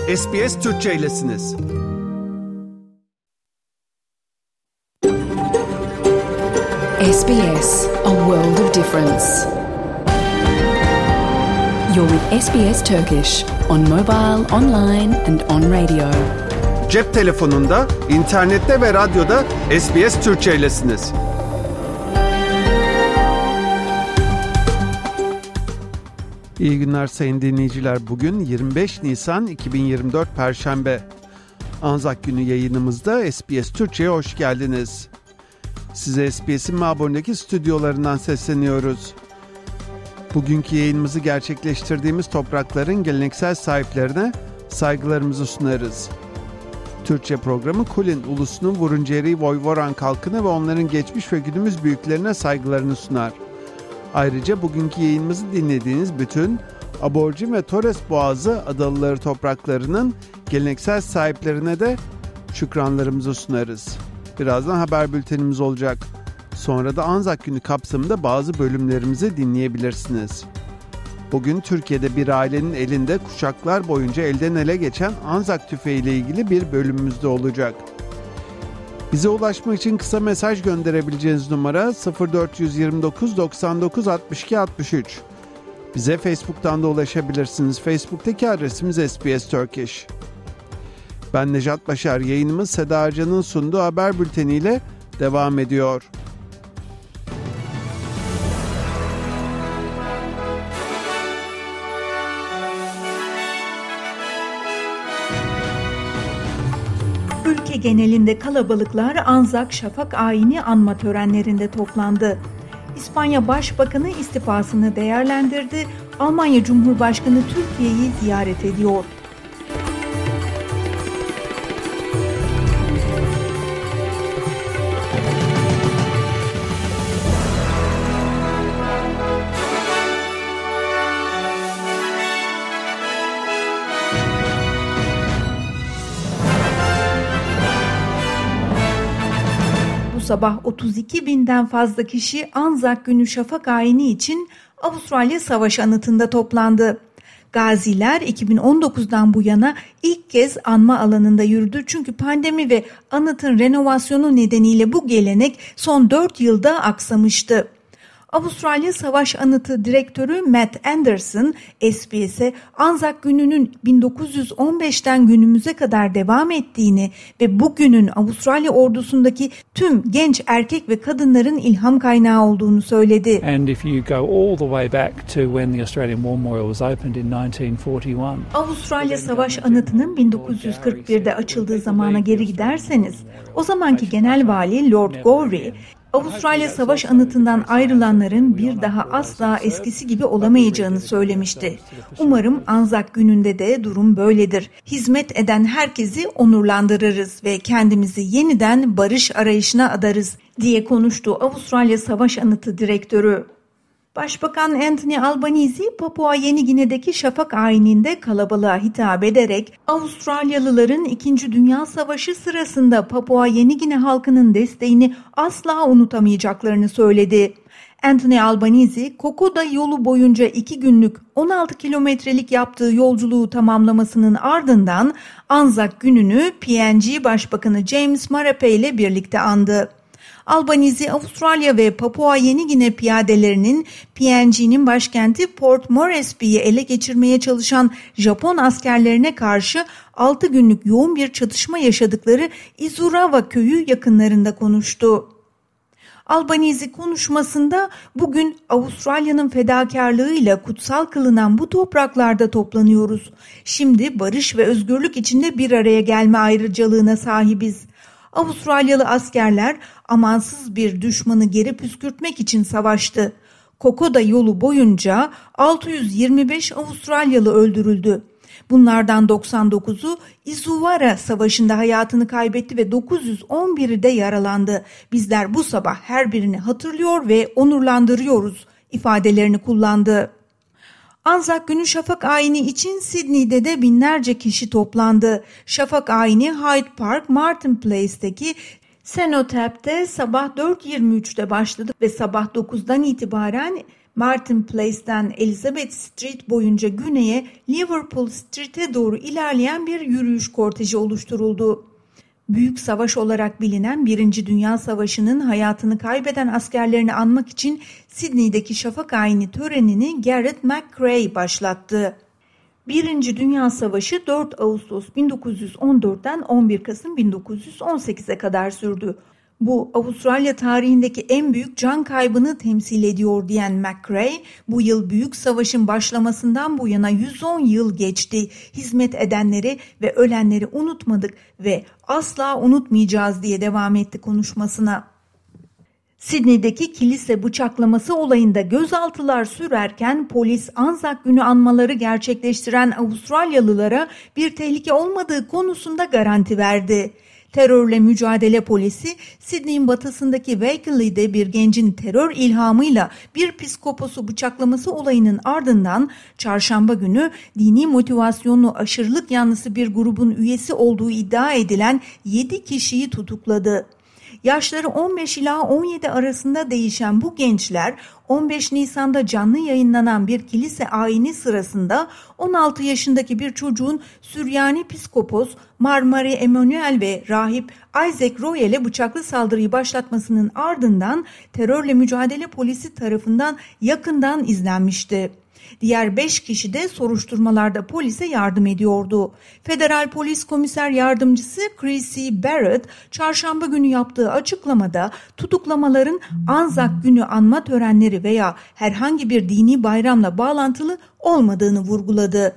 SBS Türkçe'ylesiniz. SBS, a world of difference. You're with SBS Turkish on mobile, online and on radio. Cep telefonunda, internette ve radyoda SBS Türkçe'ylesiniz. İyi günler sayın dinleyiciler. Bugün 25 Nisan 2024 Perşembe. Anzak günü yayınımızda SBS Türkçe'ye hoş geldiniz. Size SBS'in Melbourne'deki stüdyolarından sesleniyoruz. Bugünkü yayınımızı gerçekleştirdiğimiz toprakların geleneksel sahiplerine saygılarımızı sunarız. Türkçe programı Kulin ulusunun Wurundjeri Woiworan halkına ve onların geçmiş ve günümüz büyüklerine saygılarını sunar. Ayrıca bugünkü yayınımızı dinlediğiniz bütün Aborjin ve Torres Boğazı adalıları topraklarının geleneksel sahiplerine de şükranlarımızı sunarız. Birazdan haber bültenimiz olacak. Sonra da Anzak günü kapsamında bazı bölümlerimizi dinleyebilirsiniz. Bugün Türkiye'de bir ailenin elinde kuşaklar boyunca elden ele geçen Anzak tüfeği ile ilgili bir bölümümüzde olacak. Bize ulaşmak için kısa mesaj gönderebileceğiniz numara 0429 99 62 63. Bize Facebook'tan da ulaşabilirsiniz. Facebook'taki adresimiz SBS Turkish. Ben Nejat Başar, yayınımız Seda Arcan'ın sunduğu haber bülteniyle devam ediyor. Ülke genelinde kalabalıklar Anzak Şafak Ayini anma törenlerinde toplandı. İspanya Başbakanı istifasını değerlendirdi. Almanya Cumhurbaşkanı Türkiye'yi ziyaret ediyor. Sabah 32 binden fazla kişi Anzak günü Şafak Ayini için Avustralya Savaş Anıtı'nda toplandı. Gaziler 2019'dan bu yana ilk kez anma alanında yürüdü çünkü pandemi ve anıtın renovasyonu nedeniyle bu gelenek son 4 yılda aksamıştı. Avustralya Savaş Anıtı Direktörü Matt Anderson, SBS'e Anzak gününün 1915'ten günümüze kadar devam ettiğini ve bugünün Avustralya ordusundaki tüm genç erkek ve kadınların ilham kaynağı olduğunu söyledi. And if you go all the way back to when the Australian War Memorial was opened in 1941. Avustralya Savaş Anıtı'nın 1941'de açıldığı zamana geri giderseniz, o zamanki genel vali Lord Gowrie, Avustralya Savaş Anıtı'ndan ayrılanların bir daha asla eskisi gibi olamayacağını söylemişti. Umarım Anzak gününde de durum böyledir. Hizmet eden herkesi onurlandırırız ve kendimizi yeniden barış arayışına adarız diye konuştu Avustralya Savaş Anıtı Direktörü. Başbakan Anthony Albanese, Papua Yeni Gine'deki Şafak Ayini'nde kalabalığa hitap ederek Avustralyalıların 2. Dünya Savaşı sırasında Papua Yeni Gine halkının desteğini asla unutamayacaklarını söyledi. Anthony Albanese, Kokoda yolu boyunca 2 günlük 16 kilometrelik yaptığı yolculuğu tamamlamasının ardından Anzak gününü PNG Başbakanı James Marape ile birlikte andı. Albanese, Avustralya ve Papua Yeni Gine piyadelerinin PNG'nin başkenti Port Moresby'yi ele geçirmeye çalışan Japon askerlerine karşı 6 günlük yoğun bir çatışma yaşadıkları Izurawa köyü yakınlarında konuştu. Albanese konuşmasında bugün Avustralya'nın fedakarlığıyla kutsal kılınan bu topraklarda toplanıyoruz. Şimdi barış ve özgürlük içinde bir araya gelme ayrıcalığına sahibiz. Avustralyalı askerler amansız bir düşmanı geri püskürtmek için savaştı. Kokoda yolu boyunca 625 Avustralyalı öldürüldü. Bunlardan 99'u Izuwara Savaşı'nda hayatını kaybetti ve 911'i de yaralandı. Bizler bu sabah her birini hatırlıyor ve onurlandırıyoruz ifadelerini kullandı. Anzak günü Şafak Ayini için Sydney'de de binlerce kişi toplandı. Şafak Ayini Hyde Park, Martin Place'teki Cenotap'te sabah 4.23'te başladı ve sabah 9'dan itibaren Martin Place'ten Elizabeth Street boyunca güneye Liverpool Street'e doğru ilerleyen bir yürüyüş korteji oluşturuldu. Büyük savaş olarak bilinen 1. Dünya Savaşı'nın hayatını kaybeden askerlerini anmak için Sydney'deki şafak ayini törenini Garrett McCrae başlattı. 1. Dünya Savaşı 4 Ağustos 1914'ten 11 Kasım 1918'e kadar sürdü. Bu Avustralya tarihindeki en büyük can kaybını temsil ediyor diyen McCrae, bu yıl büyük savaşın başlamasından bu yana 110 yıl geçti. Hizmet edenleri ve ölenleri unutmadık ve asla unutmayacağız diye devam etti konuşmasına. Sydney'deki kilise bıçaklaması olayında gözaltılar sürerken polis Anzac Günü anmaları gerçekleştiren Avustralyalılara bir tehlike olmadığı konusunda garanti verdi. Terörle mücadele polisi Sydney'in batısındaki Wakeley'de bir gencin terör ilhamıyla bir psikoposu bıçaklaması olayının ardından çarşamba günü dini motivasyonlu aşırılık yanlısı bir grubun üyesi olduğu iddia edilen 7 kişiyi tutukladı. Yaşları 15 ila 17 arasında değişen bu gençler 15 Nisan'da canlı yayınlanan bir kilise ayini sırasında 16 yaşındaki bir çocuğun Süryani psikopos Marmari Emanuel ve rahip Isaac Royal'e bıçaklı saldırıyı başlatmasının ardından terörle mücadele polisi tarafından yakından izlenmişti. Diğer 5 kişi de soruşturmalarda polise yardım ediyordu. Federal Polis Komiser Yardımcısı Chrissy Barrett, çarşamba günü yaptığı açıklamada tutuklamaların Anzac Günü anma törenleri veya herhangi bir dini bayramla bağlantılı olmadığını vurguladı.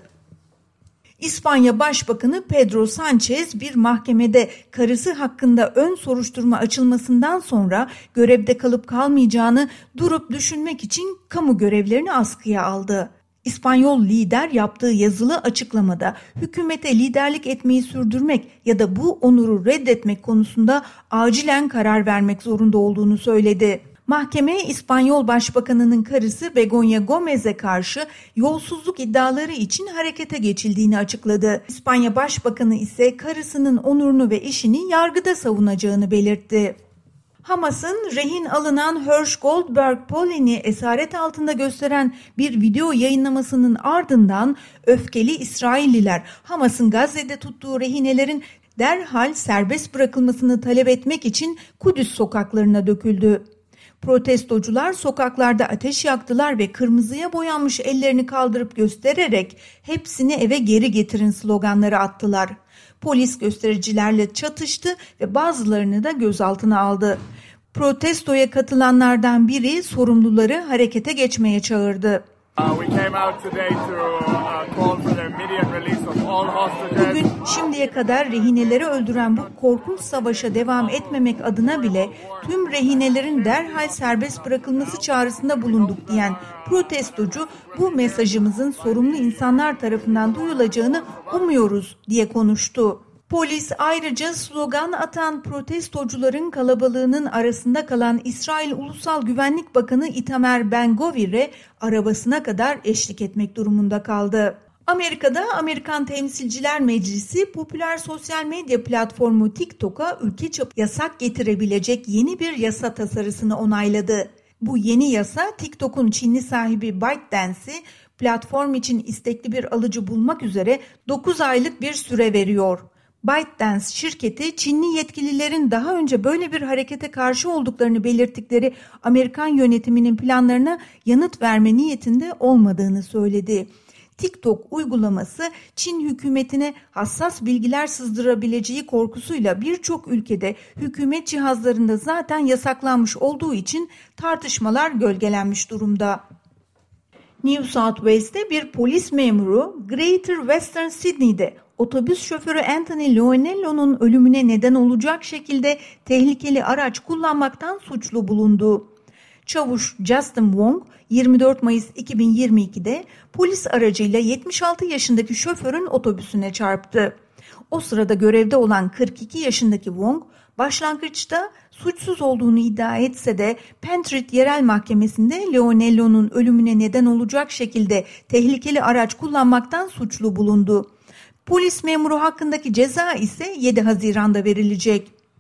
İspanya Başbakanı Pedro Sanchez bir mahkemede karısı hakkında ön soruşturma açılmasından sonra görevde kalıp kalmayacağını durup düşünmek için kamu görevlerini askıya aldı. İspanyol lider yaptığı yazılı açıklamada hükümete liderlik etmeyi sürdürmek ya da bu onuru reddetmek konusunda acilen karar vermek zorunda olduğunu söyledi. Mahkeme İspanyol Başbakanı'nın karısı Begoña Gómez'e karşı yolsuzluk iddiaları için harekete geçildiğini açıkladı. İspanya Başbakanı ise karısının onurunu ve işini yargıda savunacağını belirtti. Hamas'ın rehin alınan Hersh Goldberg Pollin'i esaret altında gösteren bir video yayınlamasının ardından öfkeli İsrailliler Hamas'ın Gazze'de tuttuğu rehinelerin derhal serbest bırakılmasını talep etmek için Kudüs sokaklarına döküldü. Protestocular sokaklarda ateş yaktılar ve kırmızıya boyanmış ellerini kaldırıp göstererek "Hepsini eve geri getirin" sloganları attılar. Polis göstericilerle çatıştı ve bazılarını da gözaltına aldı. Protestoya katılanlardan biri sorumluları harekete geçmeye çağırdı. Bugün şimdiye kadar rehineleri öldüren bu korkunç savaşa devam etmemek adına bile tüm rehinelerin derhal serbest bırakılması çağrısında bulunduk diyen protestocu, bu mesajımızın sorumlu insanlar tarafından duyulacağını umuyoruz diye konuştu. Polis ayrıca slogan atan protestocuların kalabalığının arasında kalan İsrail Ulusal Güvenlik Bakanı Itamar Ben-Gvir'e arabasına kadar eşlik etmek durumunda kaldı. Amerika'da Amerikan Temsilciler Meclisi popüler sosyal medya platformu TikTok'a ülke çapında yasak getirebilecek yeni bir yasa tasarısını onayladı. Bu yeni yasa TikTok'un Çinli sahibi ByteDance'i platform için istekli bir alıcı bulmak üzere 9 aylık bir süre veriyor. ByteDance şirketi Çinli yetkililerin daha önce böyle bir harekete karşı olduklarını belirttikleri Amerikan yönetiminin planlarına yanıt verme niyetinde olmadığını söyledi. TikTok uygulaması Çin hükümetine hassas bilgiler sızdırabileceği korkusuyla birçok ülkede hükümet cihazlarında zaten yasaklanmış olduğu için tartışmalar gölgelenmiş durumda. New South Wales'te bir polis memuru Greater Western Sydney'de otobüs şoförü Anthony Leonello'nun ölümüne neden olacak şekilde tehlikeli araç kullanmaktan suçlu bulundu. Çavuş Justin Wong 24 Mayıs 2022'de polis aracıyla 76 yaşındaki şoförün otobüsüne çarptı. O sırada görevde olan 42 yaşındaki Wong başlangıçta suçsuz olduğunu iddia etse de Penrith Yerel Mahkemesi'nde Leonello'nun ölümüne neden olacak şekilde tehlikeli araç kullanmaktan suçlu bulundu. Polis memuru hakkındaki ceza ise 7 Haziran'da verilecek.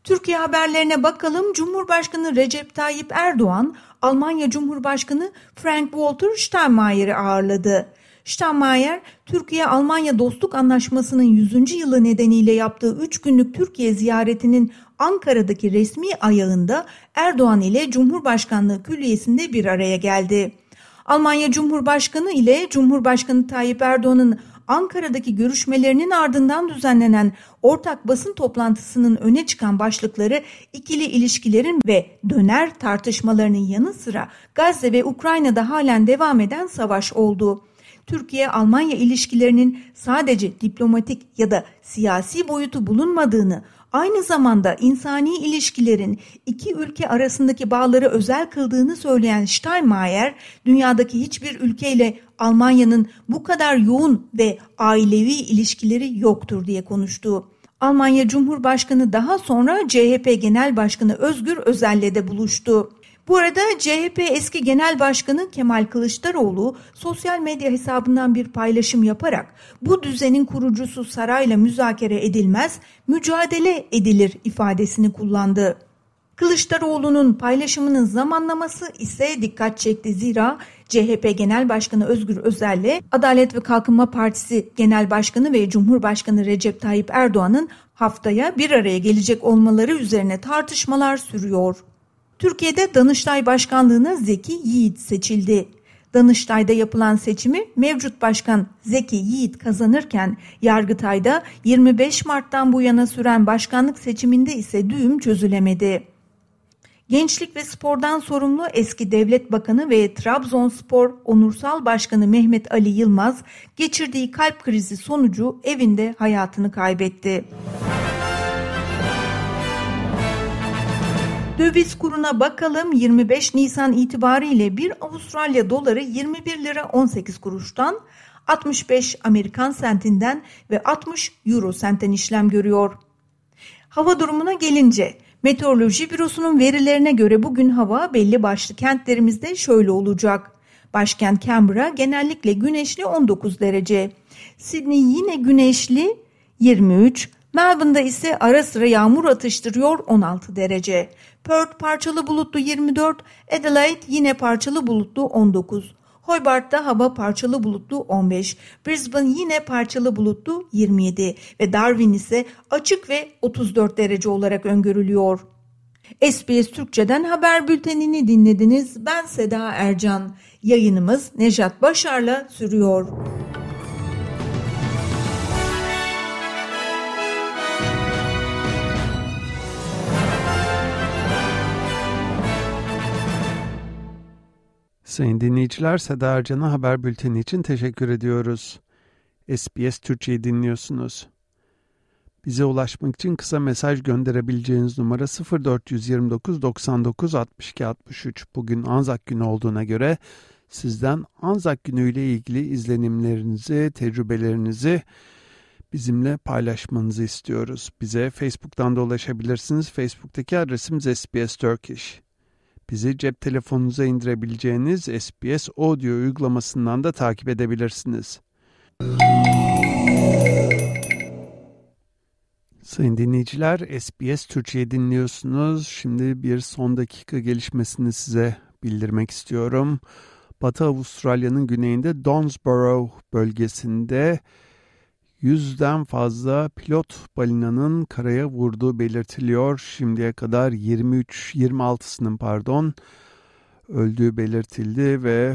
Türkiye haberlerine bakalım. Cumhurbaşkanı Recep Tayyip Erdoğan, Almanya Cumhurbaşkanı Frank-Walter Steinmeier'i ağırladı. Steinmeier, Türkiye-Almanya Dostluk Anlaşması'nın 100. yılı nedeniyle yaptığı 3 günlük Türkiye ziyaretinin Ankara'daki resmi ayağında Erdoğan ile Cumhurbaşkanlığı Külliyesi'nde bir araya geldi. Almanya Cumhurbaşkanı ile Cumhurbaşkanı Tayyip Erdoğan'ın Ankara'daki görüşmelerinin ardından düzenlenen ortak basın toplantısının öne çıkan başlıkları ikili ilişkilerin ve döner tartışmalarının yanı sıra Gazze ve Ukrayna'da halen devam eden savaş oldu. Türkiye-Almanya ilişkilerinin sadece diplomatik ya da siyasi boyutu bulunmadığını, aynı zamanda insani ilişkilerin iki ülke arasındaki bağları özel kıldığını söyleyen Steinmeier, dünyadaki hiçbir ülkeyle Almanya'nın bu kadar yoğun ve ailevi ilişkileri yoktur diye konuştu. Almanya Cumhurbaşkanı daha sonra CHP Genel Başkanı Özgür Özel'le de buluştu. Bu arada CHP eski Genel Başkanı Kemal Kılıçdaroğlu sosyal medya hesabından bir paylaşım yaparak bu düzenin kurucusu sarayla müzakere edilmez, mücadele edilir ifadesini kullandı. Kılıçdaroğlu'nun paylaşımının zamanlaması ise dikkat çekti. Zira CHP Genel Başkanı Özgür Özel'le Adalet ve Kalkınma Partisi Genel Başkanı ve Cumhurbaşkanı Recep Tayyip Erdoğan'ın haftaya bir araya gelecek olmaları üzerine tartışmalar sürüyor. Türkiye'de Danıştay Başkanlığı'na Zeki Yiğit seçildi. Danıştay'da yapılan seçimi mevcut başkan Zeki Yiğit kazanırken Yargıtay'da 25 Mart'tan bu yana süren başkanlık seçiminde ise düğüm çözülemedi. Gençlik ve Spor'dan sorumlu eski Devlet Bakanı ve Trabzonspor Onursal Başkanı Mehmet Ali Yılmaz geçirdiği kalp krizi sonucu evinde hayatını kaybetti. Döviz kuruna bakalım. 25 Nisan itibariyle 1 Avustralya doları 21 lira 18 kuruştan, 65 Amerikan sentinden ve 60 Euro sentten işlem görüyor. Hava durumuna gelince, Meteoroloji Bürosu'nun verilerine göre bugün hava belli başlı kentlerimizde şöyle olacak. Başkent Canberra genellikle güneşli 19 derece. Sydney yine güneşli 23, Melbourne'da ise ara sıra yağmur atıştırıyor 16 derece. Perth parçalı bulutlu 24, Adelaide yine parçalı bulutlu 19. Hobart'ta hava parçalı bulutlu 15, Brisbane yine parçalı bulutlu 27 ve Darwin ise açık ve 34 derece olarak öngörülüyor. SBS Türkçe'den haber bültenini dinlediniz. Ben Seda Ercan. Yayınımız Nejat Başar'la sürüyor. Sayın dinleyiciler, Seda Ercan'a haber bülteni için teşekkür ediyoruz. SBS Türkçe'yi dinliyorsunuz. Bize ulaşmak için kısa mesaj gönderebileceğiniz numara 0429 99 62 63. Bugün Anzak günü olduğuna göre sizden Anzak günü ile ilgili izlenimlerinizi, tecrübelerinizi bizimle paylaşmanızı istiyoruz. Bize Facebook'tan da ulaşabilirsiniz. Facebook'taki adresimiz SBS Turkish. Bizi cep telefonunuza indirebileceğiniz SBS Audio uygulamasından da takip edebilirsiniz. Sayın dinleyiciler, SBS Türkçe'yi dinliyorsunuz. Şimdi bir son dakika gelişmesini size bildirmek istiyorum. Batı Avustralya'nın güneyinde Downsborough bölgesinde 100'den fazla pilot balinanın karaya vurduğu belirtiliyor. Şimdiye kadar 26'sının öldüğü belirtildi ve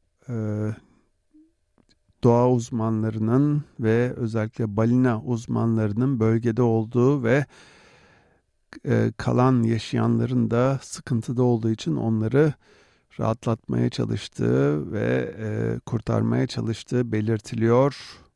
doğa uzmanlarının ve özellikle balina uzmanlarının bölgede olduğu ve kalan yaşayanların da sıkıntıda olduğu için onları rahatlatmaya çalıştığı ve kurtarmaya çalıştığı belirtiliyor.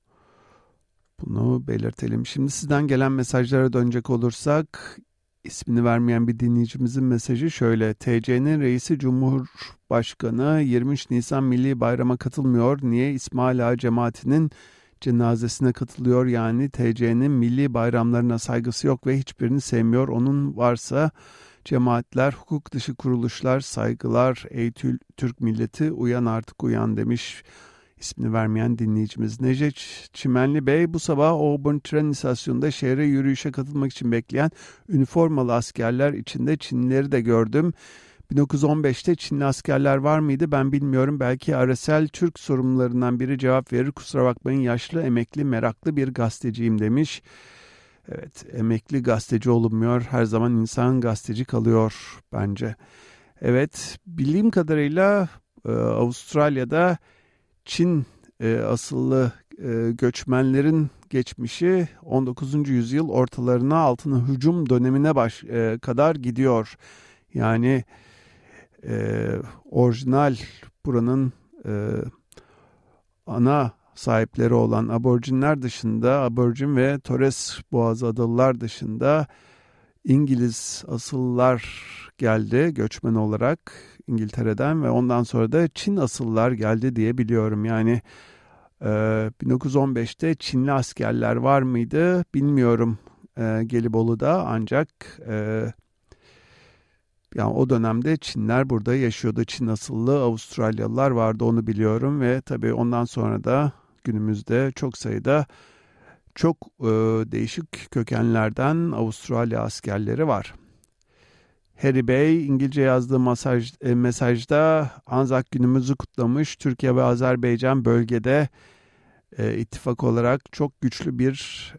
Bunu belirtelim. Şimdi sizden gelen mesajlara dönecek olursak, ismini vermeyen bir dinleyicimizin mesajı şöyle. TC'nin reisi Cumhurbaşkanı 23 Nisan Milli Bayram'a katılmıyor. Niye? İsmail Ağa cemaatinin cenazesine katılıyor. Yani TC'nin milli bayramlarına saygısı yok ve hiçbirini sevmiyor. Onun varsa cemaatler, hukuk dışı kuruluşlar, saygılar. Ey Türk milleti, uyan artık uyan demiş. ismini vermeyen dinleyicimiz. Necdet Çimenli Bey, bu sabah Auburn tren istasyonunda şehre yürüyüşe katılmak için bekleyen üniformalı askerler içinde Çinlileri de gördüm. 1915'te Çinli askerler var mıydı ben bilmiyorum. Belki RSL Türk sorumlularından biri cevap verir. Kusura bakmayın, yaşlı, emekli, meraklı bir gazeteciyim demiş. Evet, emekli gazeteci olunmuyor. Her zaman insan gazeteci kalıyor bence. Evet, bildiğim kadarıyla Avustralya'da Çin asıllı göçmenlerin geçmişi 19. yüzyıl ortalarına, altın hücum dönemine kadar gidiyor. Yani orijinal buranın ana sahipleri olan aborjinler dışında, aborjin ve Torres Boğazı adalılar dışında İngiliz asıllar geldi göçmen olarak İngiltere'den ve ondan sonra da Çin asıllar geldi diye biliyorum. Yani 1915'te Çinli askerler var mıydı bilmiyorum Gelibolu'da, ancak yani o dönemde Çinler burada yaşıyordu. Çin asıllı Avustralyalılar vardı, onu biliyorum ve tabii ondan sonra da günümüzde çok sayıda çok değişik kökenlerden Avustralya askerleri var. Harry Bey İngilizce yazdığı mesajda Anzak günümüzü kutlamış. Türkiye ve Azerbaycan bölgede ittifak olarak çok güçlü bir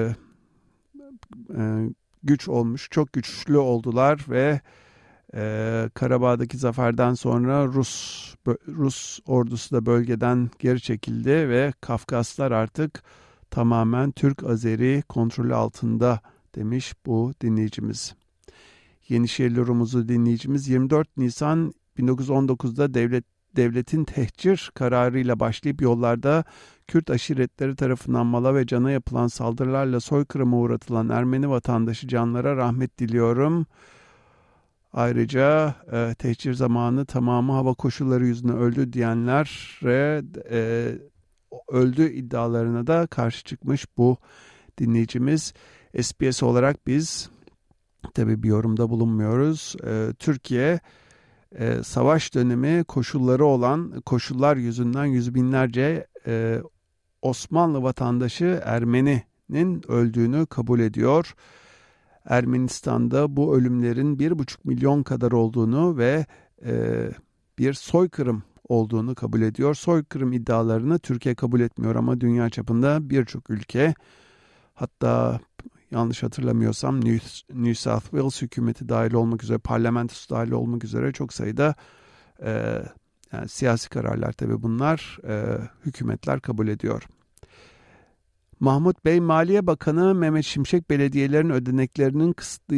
güç olmuş. Çok güçlü oldular ve Karabağ'daki zaferden sonra Rus ordusu da bölgeden geri çekildi ve Kafkaslar artık tamamen Türk-Azeri kontrolü altında demiş bu dinleyicimiz. Yenişehirli Rumuzlu dinleyicimiz 24 Nisan 1919'da devletin tehcir kararıyla başlayıp yollarda Kürt aşiretleri tarafından mala ve cana yapılan saldırılarla soykırıma uğratılan Ermeni vatandaşı canlara rahmet diliyorum. Ayrıca tehcir zamanı tamamı hava koşulları yüzünden öldü diyenlere öldü iddialarına da karşı çıkmış bu dinleyicimiz. SBS olarak biz tabii bir yorumda bulunmuyoruz. Türkiye savaş dönemi koşullar yüzünden yüz binlerce Osmanlı vatandaşı Ermeni'nin öldüğünü kabul ediyor. Ermenistan'da bu ölümlerin 1,5 milyon kadar olduğunu ve bir soykırım olduğunu kabul ediyor. Soykırım iddialarını Türkiye kabul etmiyor ama dünya çapında birçok ülke, hatta yanlış hatırlamıyorsam New South Wales hükümeti dahil olmak üzere, parlamentosu dahil olmak üzere çok sayıda yani siyasi kararlar tabii bunlar hükümetler kabul ediyor. Mahmut Bey, Maliye Bakanı Mehmet Şimşek belediyelerin ödeneklerinin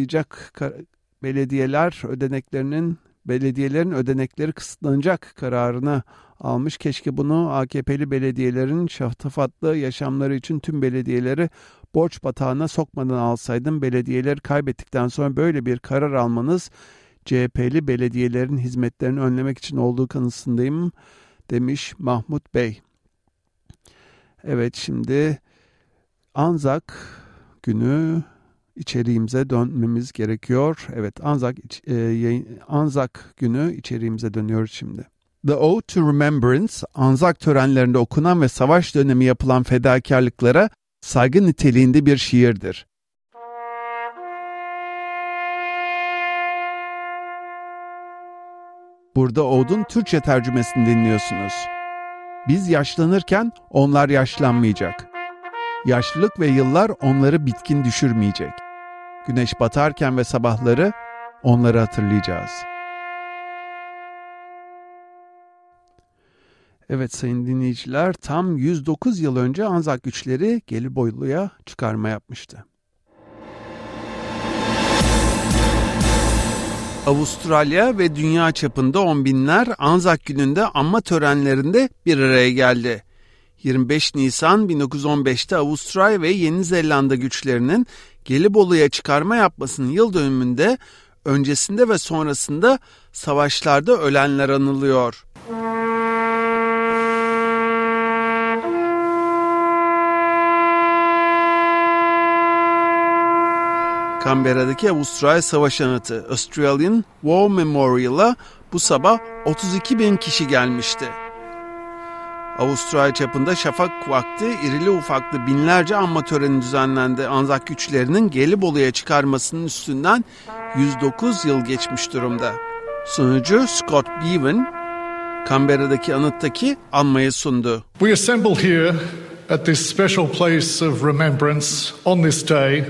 belediyelerin ödenekleri kısıtlanacak kararını almış. Keşke bunu AKP'li belediyelerin şatafatlı yaşamları için tüm belediyeleri borç batağına sokmadan alsaydım. Belediyeleri kaybettikten sonra böyle bir karar almanız CHP'li belediyelerin hizmetlerini önlemek için olduğu kanısındayım demiş Mahmut Bey. Evet, şimdi Anzak günü içeriğimize dönmemiz gerekiyor. Evet, Anzak günü içeriğimize dönüyoruz şimdi. The Ode to Remembrance, Anzak törenlerinde okunan ve savaş dönemi yapılan fedakarlıklara saygı niteliğinde bir şiirdir. Burada Ode'un Türkçe tercümesini dinliyorsunuz. Biz yaşlanırken onlar yaşlanmayacak. Yaşlılık ve yıllar onları bitkin düşürmeyecek. Güneş batarken ve sabahları onları hatırlayacağız. Evet sayın dinleyiciler, tam 109 yıl önce Anzak güçleri Gelibolu'ya çıkarma yapmıştı. Avustralya ve dünya çapında on binler Anzak gününde anma törenlerinde bir araya geldi. 25 Nisan 1915'te Avustralya ve Yeni Zelanda güçlerinin Gelibolu'ya çıkarma yapmasının yıl dönümünde öncesinde ve sonrasında savaşlarda ölenler anılıyor. Canberra'daki Avustralya Savaş Anıtı Australian War Memorial'a bu sabah 32.000 kişi gelmişti. Avustralya çapında şafak vakti irili ufaklı binlerce anma töreni düzenlendi. Anzak güçlerinin Gelibolu'ya çıkarmasının üstünden 109 yıl geçmiş durumda. Sunucu Scott Bevan, Canberra'daki anıttaki anmayı sundu. We assemble here at this special place of remembrance on this day.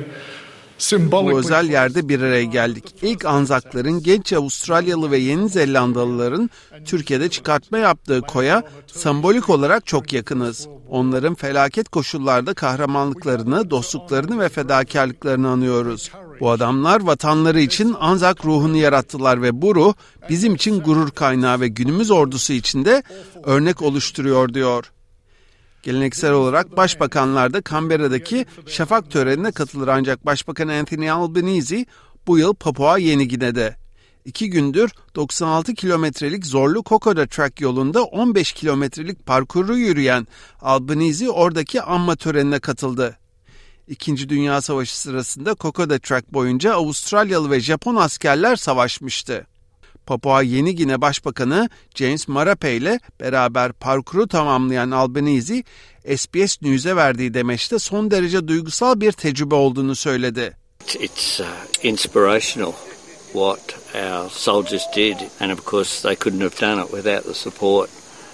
Bu özel yerde bir araya geldik. İlk Anzakların, genç Avustralyalı ve Yeni Zelandalıların Türkiye'de çıkartma yaptığı koya sembolik olarak çok yakınız. Onların felaket koşullarda kahramanlıklarını, dostluklarını ve fedakarlıklarını anıyoruz. Bu adamlar vatanları için Anzak ruhunu yarattılar ve bu ruh bizim için gurur kaynağı ve günümüz ordusu için de örnek oluşturuyor diyor. Geleneksel olarak başbakanlar da Canberra'daki şafak törenine katılır ancak Başbakan Anthony Albanese bu yıl Papua Yeni Gine'de. 2 gündür 96 kilometrelik zorlu Kokoda Track yolunda 15 kilometrelik parkuru yürüyen Albanese oradaki anma törenine katıldı. İkinci Dünya Savaşı sırasında Kokoda Track boyunca Avustralyalı ve Japon askerler savaşmıştı. Papua Yeni Gine Başbakanı James Marape ile beraber parkuru tamamlayan Albanese, SBS News'e verdiği demeçte son derece duygusal bir tecrübe olduğunu söyledi. It's inspirational what our soldiers did and of course they couldn't have done it without the support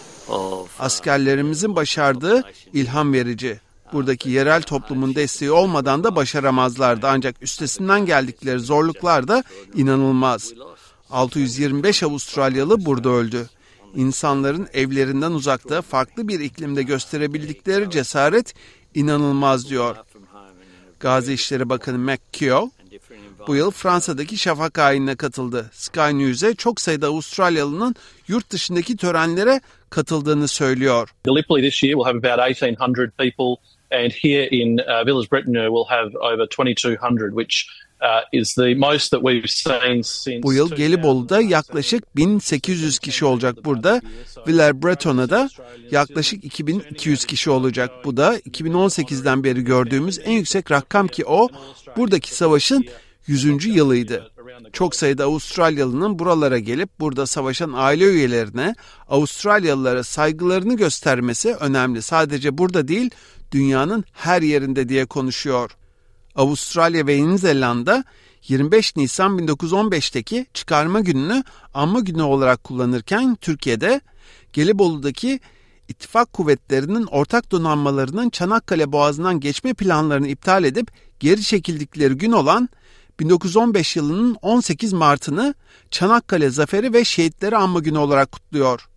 of askerlerimizin başardığı ilham verici. Buradaki yerel toplumun desteği olmadan da başaramazlardı ancak üstesinden geldikleri zorluklar da inanılmaz. 625 Avustralyalı burada öldü. İnsanların evlerinden uzakta farklı bir iklimde gösterebildikleri cesaret inanılmaz diyor. Gazi İşleri Bakanı McKeough bu yıl Fransa'daki şafak ayinine katıldı. Sky News'e çok sayıda Avustralyalı'nın yurt dışındaki törenlere katıldığını söylüyor. Gallipoli this year will have about 1,800 people and here in Villers-Bretonneux will have over 2,200 which is the most that we've seen since. Bu yıl Gelibolu'da yaklaşık 1800 kişi olacak burada. Villers-Bretonneux'da yaklaşık 2200 kişi olacak. Bu da 2018'den beri gördüğümüz en yüksek rakam ki o buradaki savaşın 100. yılıydı. Çok sayıda Avustralyalı'nın buralara gelip burada savaşan aile üyelerine, Avustralyalılara saygılarını göstermesi önemli. Sadece burada değil, dünyanın her yerinde diye konuşuyor. Avustralya ve Yeni Zelanda 25 Nisan 1915'teki çıkarma gününü anma günü olarak kullanırken Türkiye'de Gelibolu'daki ittifak kuvvetlerinin ortak donanmalarının Çanakkale Boğazı'ndan geçme planlarını iptal edip geri çekildikleri gün olan 1915 yılının 18 Mart'ını Çanakkale Zaferi ve Şehitleri Anma Günü olarak kutluyor.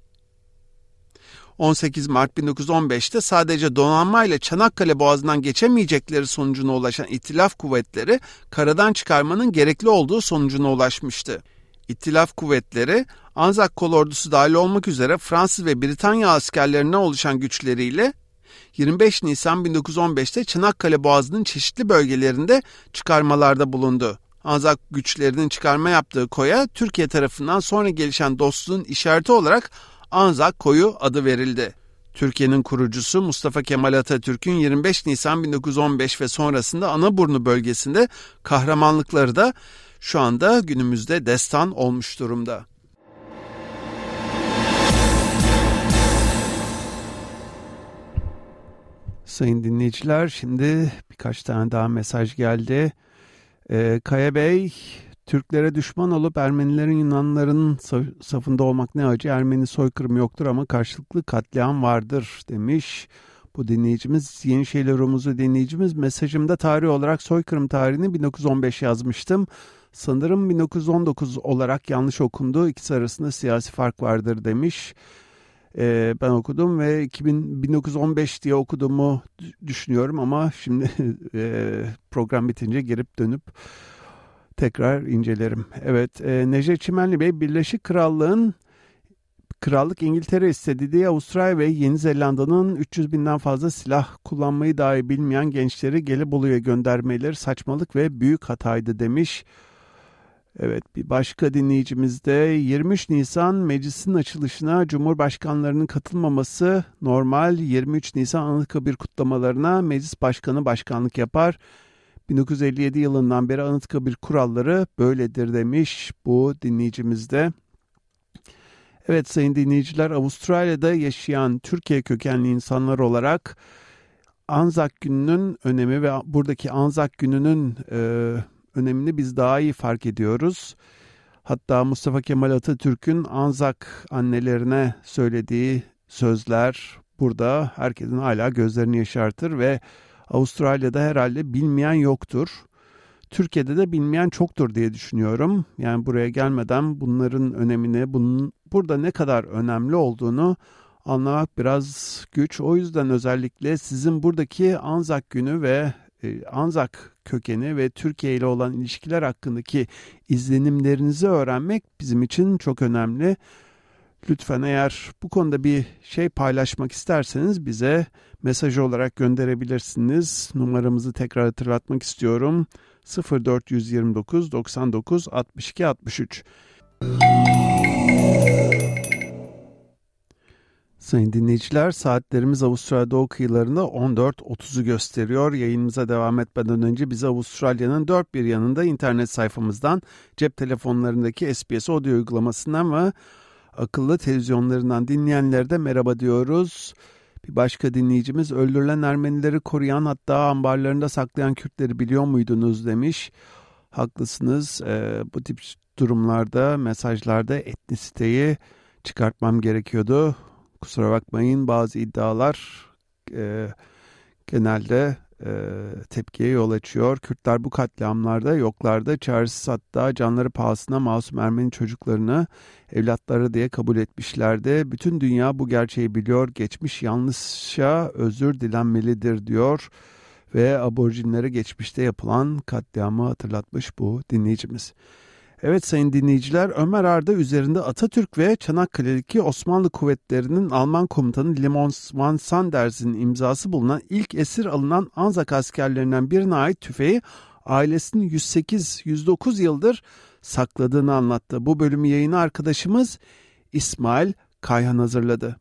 18 Mart 1915'te sadece donanmayla Çanakkale Boğazı'ndan geçemeyecekleri sonucuna ulaşan İttilaf kuvvetleri karadan çıkarmanın gerekli olduğu sonucuna ulaşmıştı. İttilaf kuvvetleri Anzak kolordusu dahil olmak üzere Fransız ve Britanya askerlerinden oluşan güçleriyle 25 Nisan 1915'te Çanakkale Boğazı'nın çeşitli bölgelerinde çıkarmalarda bulundu. Anzak güçlerinin çıkarma yaptığı koya Türkiye tarafından sonra gelişen dostluğun işareti olarak Anzak Koyu adı verildi. Türkiye'nin kurucusu Mustafa Kemal Atatürk'ün 25 Nisan 1915 ve sonrasında Anaburnu bölgesinde kahramanlıkları da şu anda günümüzde destan olmuş durumda. Sayın dinleyiciler, şimdi birkaç tane daha mesaj geldi. Kaya Bey, Türklere düşman olup Ermenilerin Yunanların safında olmak ne acı. Ermeni soykırımı yoktur ama karşılıklı katliam vardır demiş. Bu dinleyicimiz, Yenişehirli Rumuzlu dinleyicimiz. Mesajımda tarih olarak soykırım tarihini 1915 yazmıştım. Sanırım 1919 olarak yanlış okundu. İkisi arasında siyasi fark vardır demiş. Ben okudum ve 1915 diye okuduğumu düşünüyorum ama şimdi program bitince girip dönüp tekrar incelerim. Evet, Necdet Çimenli Bey, Birleşik Krallık İngiltere istedi diye Avustralya ve Yeni Zelanda'nın 300 binden fazla silah kullanmayı dahi bilmeyen gençleri Gelibolu'ya göndermeleri saçmalık ve büyük hataydı demiş. Evet, bir başka dinleyicimiz de 23 Nisan meclisin açılışına Cumhurbaşkanlarının katılmaması normal. 23 Nisan Anıtkabir kutlamalarına meclis başkanı başkanlık yapar. 1957 yılından beri Anıtkabir kuralları böyledir demiş bu dinleyicimiz de. Evet sayın dinleyiciler, Avustralya'da yaşayan Türkiye kökenli insanlar olarak Anzak Günü'nün önemi ve buradaki Anzak Günü'nün önemini biz daha iyi fark ediyoruz. Hatta Mustafa Kemal Atatürk'ün Anzak annelerine söylediği sözler burada herkesin hala gözlerini yaşartır ve Avustralya'da herhalde bilmeyen yoktur. Türkiye'de de bilmeyen çoktur diye düşünüyorum. Yani buraya gelmeden bunların önemini, bunun burada ne kadar önemli olduğunu anlamak biraz güç. O yüzden özellikle sizin buradaki Anzak Günü ve Anzak kökeni ve Türkiye ile olan ilişkiler hakkındaki izlenimlerinizi öğrenmek bizim için çok önemli. Lütfen eğer bu konuda bir şey paylaşmak isterseniz bize mesaj olarak gönderebilirsiniz. Numaramızı tekrar hatırlatmak istiyorum. 0429 99 62 63. Sayın dinleyiciler, saatlerimiz Avustralya Doğu kıyılarında 14.30'u gösteriyor. Yayınımıza devam etmeden önce bizi Avustralya'nın dört bir yanında internet sayfamızdan, cep telefonlarındaki SBS Audio uygulamasından ve akıllı televizyonlarından dinleyenlere de merhaba diyoruz. Bir başka dinleyicimiz, öldürülen Ermenileri koruyan, hatta ambarlarında saklayan Kürtleri biliyor muydunuz demiş. Haklısınız. Bu tip durumlarda, mesajlarda etnisiteyi çıkartmam gerekiyordu. Kusura bakmayın, bazı iddialar genelde tepkiye yol açıyor. Kürtler bu katliamlarda yoklardı. Çaresiz, hatta canları pahasına masum Ermeni çocuklarını evlatları diye kabul etmişlerdi. Bütün dünya bu gerçeği biliyor. Geçmiş yanlışa özür dilenmelidir diyor. Ve aborjinlere geçmişte yapılan katliamı hatırlatmış bu dinleyicimiz. Evet sayın dinleyiciler, Ömer Arda üzerinde Atatürk ve Çanakkale'deki Osmanlı kuvvetlerinin Alman komutanı Limon van Sanders'in imzası bulunan ilk esir alınan Anzak askerlerinden birine ait tüfeği ailesinin 109 yıldır sakladığını anlattı. Bu bölümü yayını arkadaşımız İsmail Kayhan hazırladı.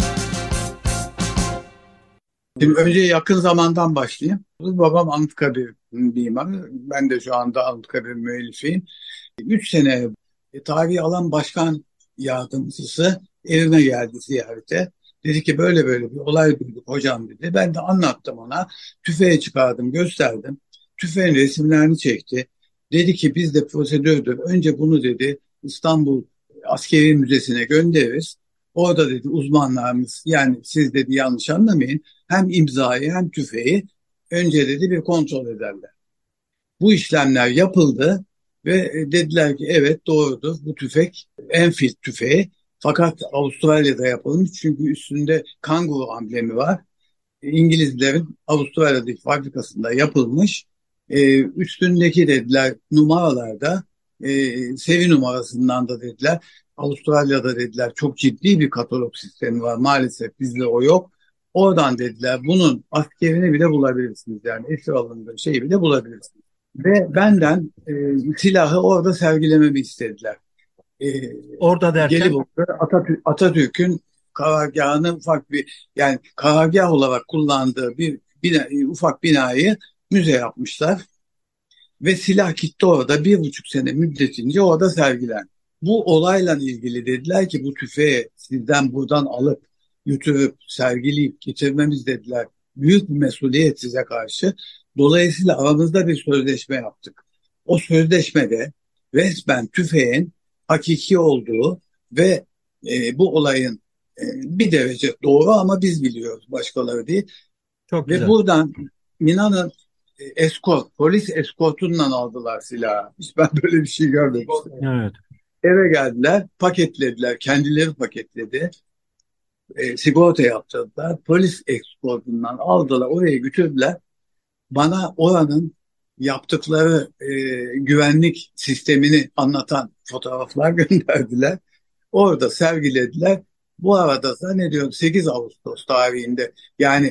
Şimdi önce yakın zamandan başlayayım. Babam Anıtkabir mimarı. Ben de şu anda Anıtkabir müellifiyim. 3 sene tarihi alan başkan yardımcısı evime geldi ziyarete. Dedi ki böyle böyle bir olay duyduk hocam dedi. Ben de anlattım ona. Tüfeği çıkardım, gösterdim. Tüfeğin resimlerini çekti. Dedi ki bizde prosedürdür. Önce bunu dedi İstanbul Askeri Müzesi'ne göndeririz. Orada dedi uzmanlarımız, yani siz dedi yanlış anlamayın, hem imzayı hem tüfeği önce dedi bir kontrol ederler. Bu işlemler yapıldı ve dediler ki evet doğrudur, bu tüfek Enfield tüfeği, fakat Avustralya'da yapılmış çünkü üstünde kanguru amblemi var. İngilizlerin Avustralya'daki fabrikasında yapılmış. Üstündeki dediler numaralarda seri numarasından da dediler Avustralya'da dediler çok ciddi bir katalog sistemi var, maalesef bizde o yok. Oradan dediler bunun askerini bile bulabilirsiniz, yani esir alındığı şeyi bile bulabilirsiniz. Ve benden silahı orada sergilememi istediler. Orada derken? Gelibolu'da Atatürk'ün karargahını ufak bir, yani karargah olarak kullandığı bir ufak binayı müze yapmışlar. Ve silah gitti orada 1,5 sene müddetince orada sergilen. Bu olayla ilgili dediler ki bu tüfeği sizden buradan alıp götürüp sergileyip getirmemiz dediler büyük bir mesuliyet size karşı. Dolayısıyla aramızda bir sözleşme yaptık. O sözleşmede resmen tüfeğin hakiki olduğu ve bu olayın bir derece doğru ama biz biliyoruz, başkaları değil. Çok ve güzel. Buradan inanın polis eskortundan aldılar silahı. Hiç ben böyle bir şey görmemiştim. Evet. Eve geldiler, paketlediler, kendileri paketledi. Sigorta yaptırdılar. Polis eskortundan aldılar, oraya götürdüler. Bana oranın yaptıkları güvenlik sistemini anlatan fotoğraflar gönderdiler. Orada sergilediler. Bu arada zannediyorum 8 Ağustos tarihinde, yani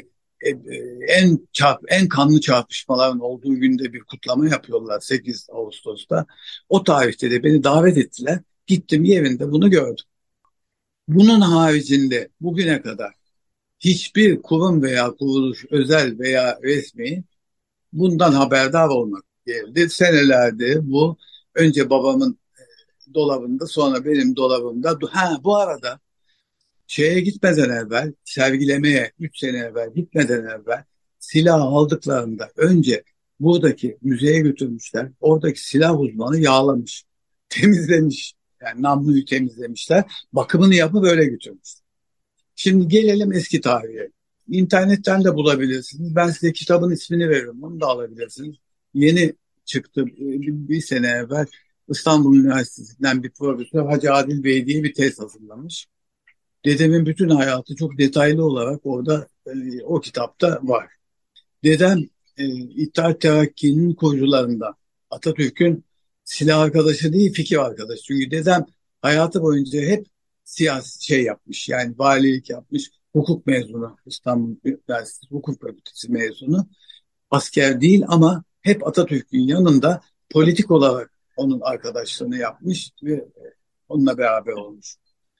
en kanlı çarpışmaların olduğu günde bir kutlama yapıyorlar 8 Ağustos'ta. O tarihte de beni davet ettiler. Gittim, yerinde bunu gördüm. Bunun haricinde bugüne kadar hiçbir kurum veya kuruluş, özel veya resmi, bundan haberdar olmak geldi. Senelerde bu önce babamın dolabında, sonra benim dolabımda. Bu arada şeye gitmeden evvel, sergilemeye 3 sene evvel gitmeden evvel silah aldıklarında önce buradaki müzeye götürmüşler. Oradaki silah uzmanı yağlamış, temizlemiş. Yani namluyu temizlemişler. Bakımını yapıp öyle götürmüşler. Şimdi gelelim eski tarihe. İnternetten de bulabilirsiniz. Ben size kitabın ismini veririm. Onu da alabilirsiniz. Yeni çıktı bir sene evvel İstanbul Üniversitesi'nden bir profesör Hacı Adil Bey diye bir tez hazırlamış. Dedemin bütün hayatı çok detaylı olarak orada o kitapta var. Dedem İttihat Terakki'nin kurucularından. Atatürk'ün silah arkadaşı değil, fikir arkadaşı. Çünkü dedem hayatı boyunca hep siyasi yapmış. Yani valilik yapmış. Hukuk mezunu. İstanbul Üniversitesi Hukuk Fakültesi mezunu. Asker değil ama hep Atatürk'ün yanında politik olarak onun arkadaşlığını yapmış ve onunla beraber olmuş.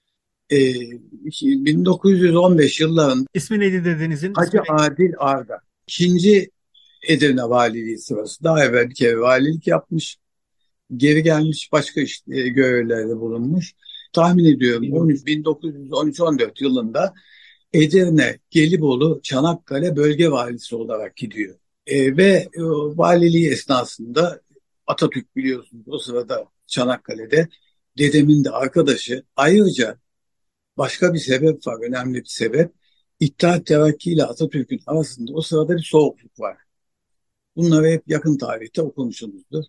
1915 yıllarında İsmi neydi dedenizin? Hacı Adil Arda. İkinci Edirne valiliği sırası. Daha evvel bir kere valilik yapmış. Geri gelmiş, başka görevlerde bulunmuş. Tahmin ediyorum 1913-14 yılında Edirne, Gelibolu, Çanakkale bölge valisi olarak gidiyor. Ve valiliği esnasında Atatürk biliyorsunuz o sırada Çanakkale'de, dedemin de arkadaşı. Ayrıca başka bir sebep var, önemli bir sebep. İttihat Terakki ile Atatürk'ün arasında o sırada bir soğukluk var. Bunları hep yakın tarihte okumuşsunuzdur.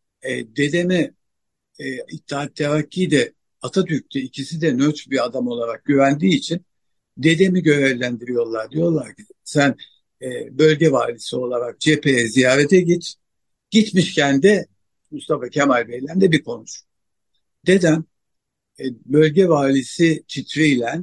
Dedeme İttihat Terakki de Atatürk de ikisi de nötr bir adam olarak güvendiği için dedemi görevlendiriyorlar. Diyorlar ki sen bölge valisi olarak cepheye ziyarete git. Gitmişken de Mustafa Kemal Bey'le de bir konuş. Dedem bölge valisi titriyle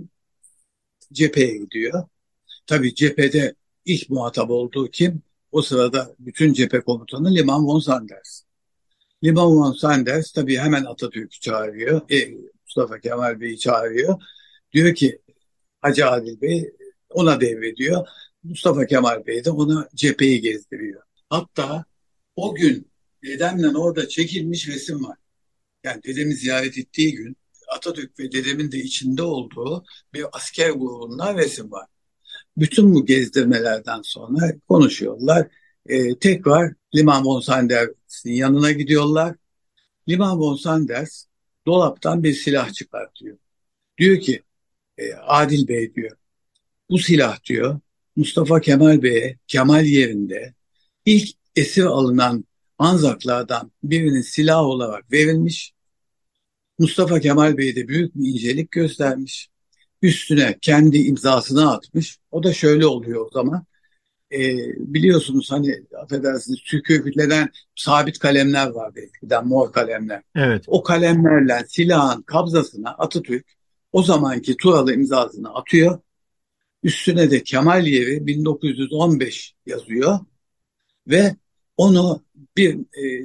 cepheye gidiyor. Tabii cephede ilk muhatap olduğu kim? O sırada bütün cephe komutanı Liman von Sanders. Liman von Sanders tabii hemen Atatürk'ü çağırıyor. Mustafa Kemal Bey'i çağırıyor. Diyor ki Hacı Adil Bey ona devrediyor. Mustafa Kemal Bey de ona cepheyi gezdiriyor. Hatta o gün dedemle orada çekilmiş resim var. Yani dedemi ziyaret ettiği gün Atatürk ve dedemin de içinde olduğu bir asker grubundan resim var. Bütün bu gezdirmelerden sonra konuşuyorlar. Tekrar Liman von Sanders'in yanına gidiyorlar. Liman von Sanders dolaptan bir silah çıkartıyor. Diyor ki Adil Bey diyor, bu silah diyor Mustafa Kemal Bey'e Kemal yerinde ilk esir alınan Anzaklardan birinin silahı olarak verilmiş. Mustafa Kemal Bey de büyük bir incelik göstermiş. Üstüne kendi imzasını atmış. O da şöyle oluyor o zaman. Biliyorsunuz hani affedersiniz tükürüklerden sabit kalemler vardı eskiden, mor kalemler. Evet. O kalemlerle silahın kabzasına Atatürk o zamanki Turalı imzasını atıyor. Üstüne de Kemal yeri 1915 yazıyor ve onu bir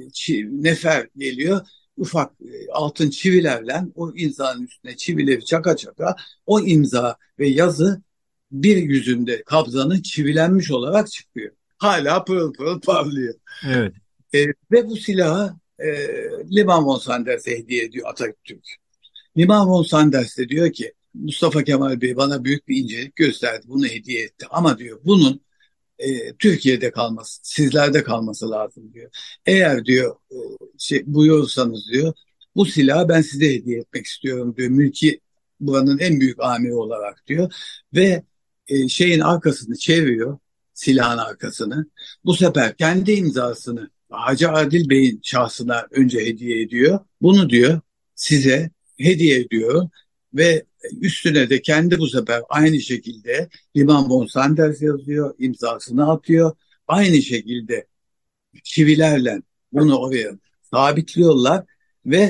nefer geliyor. Ufak altın çivilerle o imzanın üstüne çivileri çaka çaka o imza ve yazı bir yüzünde kabzanın çivilenmiş olarak çıkıyor. Hala pırıl pırıl parlıyor. Evet. Ve bu silahı Liman von Sanders'e hediye ediyor Atatürk. Liman von Sanders de diyor ki Mustafa Kemal Bey bana büyük bir incelik gösterdi. Bunu hediye etti. Ama diyor bunun Türkiye'de kalması, sizlerde kalması lazım diyor. Eğer diyor buyurursanız diyor bu silahı ben size hediye etmek istiyorum diyor. Mülki buranın en büyük amiri olarak diyor. Ve şeyin arkasını çeviriyor, silahın arkasını. Bu sefer kendi imzasını Hacı Adil Bey'in şahsına önce hediye ediyor. Bunu diyor size hediye ediyor ve üstüne de kendi bu sefer aynı şekilde Liman von Sanders yazıyor, imzasını atıyor. Aynı şekilde çivilerle bunu oraya sabitliyorlar ve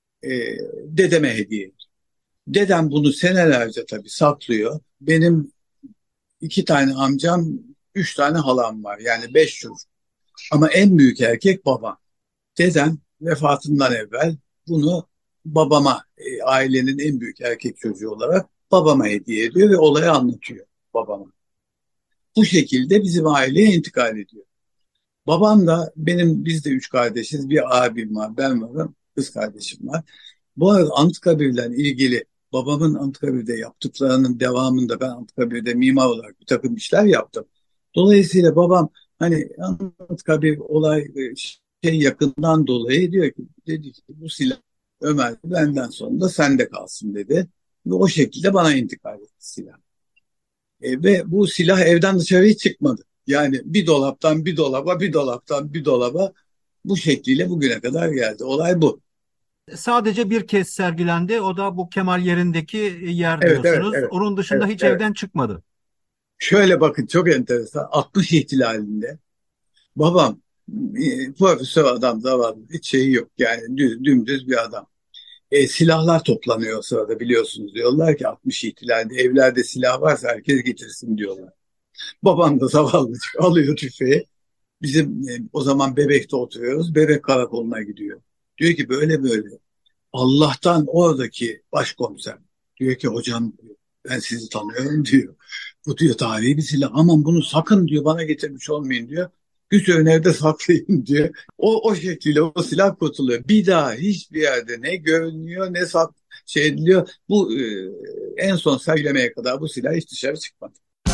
dedeme hediye ediyor. Dedem bunu senelerce tabii saklıyor. Benim 2 tane amcam, 3 tane halam var. Yani 5 çocuk. Ama en büyük erkek babam. Dedem vefatından evvel bunu babama, ailenin en büyük erkek çocuğu olarak babama hediye ediyor ve olayı anlatıyor babama. Bu şekilde bizim aileye intikal ediyor. Babam da biz de 3 kardeşiz. Bir abim var, ben varım, kız kardeşim var. Bu arada Anıtkabir'le ilgili babamın Anıtkabir'de yaptıklarının devamında ben Anıtkabir'de mimar olarak bir takım işler yaptım. Dolayısıyla babam hani Anıtkabir olay yakından dolayı diyor ki, dedi ki bu silah Ömer benden sonra da sende kalsın dedi. Ve o şekilde bana intikal etti silah. Ve bu silah evden dışarı hiç çıkmadı. Yani bir dolaptan bir dolaba, bir dolaptan bir dolaba bu şekliyle bugüne kadar geldi. Olay bu. Sadece bir kez sergilendi. O da bu Kemal yerindeki yer Evet, diyorsunuz. evet. Onun dışında Evet, hiç evet. evden çıkmadı. Şöyle bakın çok enteresan. 60 ihtilalinde babam profesör adam zavallı. Hiç şeyi yok. Yani dümdüz bir adam. Silahlar toplanıyor o sırada biliyorsunuz. Diyorlar ki 60 ihtilalde evlerde silah varsa herkes getirsin diyorlar. Babam da zavallıcık alıyor tüfeği. Bizim o zaman Bebek'te oturuyoruz. Bebek karakoluna gidiyor. Diyor ki böyle böyle. Allah'tan oradaki başkomiser diyor ki hocam diyor, ben sizi tanıyorum diyor. Bu diyor tarihi bir silah. Aman bunu sakın diyor bana getirmiş olmayın diyor. Güçlü evde saklayın diyor. O şekilde o silah kurtuluyor. Bir daha hiçbir yerde ne görünüyor ne ediliyor. Bu en son sergilemeye kadar bu silah hiç dışarı çıkmadı.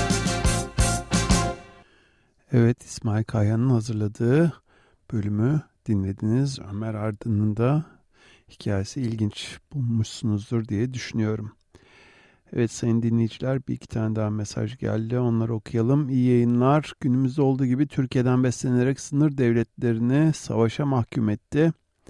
Evet, İsmail Kayhan'ın hazırladığı bölümü dinlediniz. Ömer Ardın'ın da hikayesi ilginç bulmuşsunuzdur diye düşünüyorum. Evet sayın dinleyiciler, bir iki tane daha mesaj geldi. Onları okuyalım. İyi yayınlar. Günümüzde olduğu gibi Türkiye'den beslenerek sınır devletlerini savaşa mahkum etti.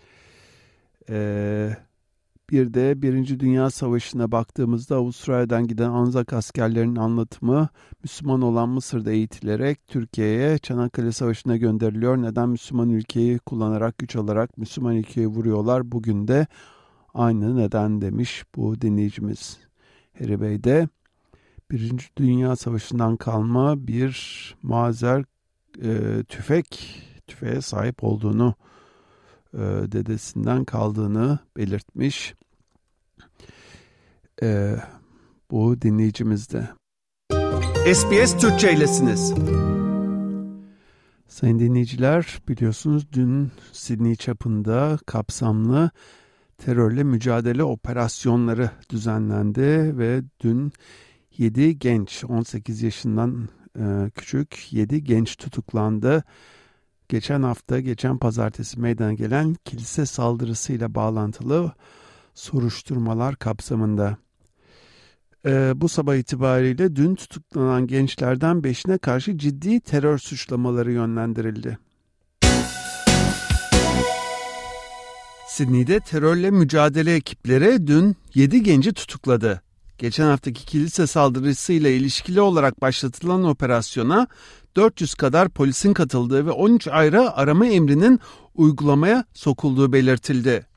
Bir de Birinci Dünya Savaşı'na baktığımızda Avustralya'dan giden Anzak askerlerinin anlatımı Müslüman olan Mısır'da eğitilerek Türkiye'ye Çanakkale Savaşı'na gönderiliyor. Neden Müslüman ülkeyi kullanarak güç alarak Müslüman ülkeyi vuruyorlar? Bugün de aynı neden demiş bu dinleyicimiz. Heri Bey de Birinci Dünya Savaşı'ndan kalma bir Mauser tüfeğe sahip olduğunu, dedesinden kaldığını belirtmiş. Bu dinleyicimiz de. SBS Türkçe'ylesiniz. Sayın dinleyiciler, biliyorsunuz dün Sydney çapında kapsamlı terörle mücadele operasyonları düzenlendi ve dün 7 genç, 18 yaşından küçük 7 genç tutuklandı. Geçen pazartesi meydana gelen kilise saldırısıyla bağlantılı soruşturmalar kapsamında. Bu sabah itibariyle dün tutuklanan gençlerden 5'ine karşı ciddi terör suçlamaları yönlendirildi. Sydney'de terörle mücadele ekipleri dün 7 genci tutukladı. Geçen haftaki kilise saldırısıyla ilişkili olarak başlatılan operasyona 400 kadar polisin katıldığı ve 13 ayrı arama emrinin uygulamaya sokulduğu belirtildi.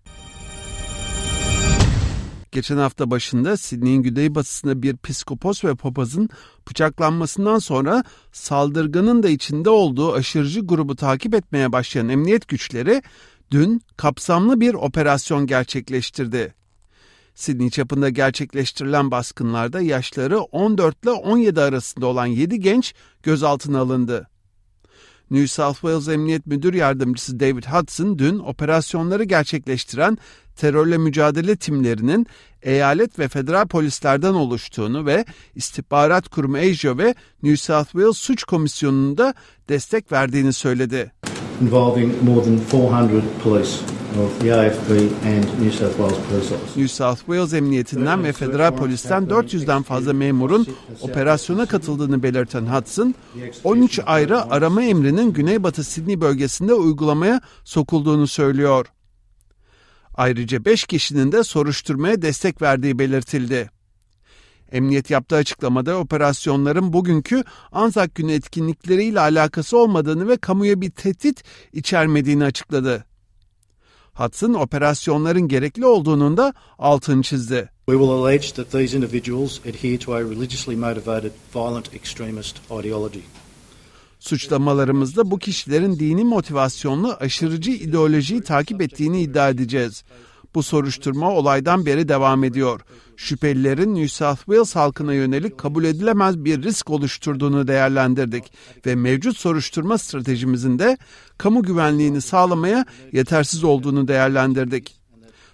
Geçen hafta başında Sydney'in güneybatısında bir psikopos ve papazın bıçaklanmasından sonra saldırganın da içinde olduğu aşırıcı grubu takip etmeye başlayan emniyet güçleri dün kapsamlı bir operasyon gerçekleştirdi. Sydney çapında gerçekleştirilen baskınlarda yaşları 14 ile 17 arasında olan 7 genç gözaltına alındı. New South Wales Emniyet Müdür Yardımcısı David Hudson dün operasyonları gerçekleştiren terörle mücadele timlerinin eyalet ve federal polislerden oluştuğunu ve İstihbarat Kurumu ASIO ve New South Wales Suç Komisyonu'nun da destek verdiğini söyledi. Involving more than 400 police of the AFP and New South Wales police officers. New South Wales Emniyetinden ve federal polisten 400'den fazla memurun operasyona katıldığını belirten Hudson, 13 ayrı arama emrinin Güneybatı Sydney bölgesinde uygulamaya sokulduğunu söylüyor. Ayrıca 5 kişinin de soruşturmaya destek verdiği belirtildi. Emniyet yaptığı açıklamada operasyonların bugünkü Anzak Günü etkinlikleriyle alakası olmadığını ve kamuya bir tehdit içermediğini açıkladı. Hudson operasyonların gerekli olduğunun da altını çizdi. We will allege that these individuals adhere to a religiously motivated violent extremist ideology. Suçlamalarımızda bu kişilerin dini motivasyonlu aşırıcı ideolojiyi takip ettiğini iddia edeceğiz. Bu soruşturma olaydan beri devam ediyor. Şüphelilerin New South Wales halkına yönelik kabul edilemez bir risk oluşturduğunu değerlendirdik ve mevcut soruşturma stratejimizin de kamu güvenliğini sağlamaya yetersiz olduğunu değerlendirdik.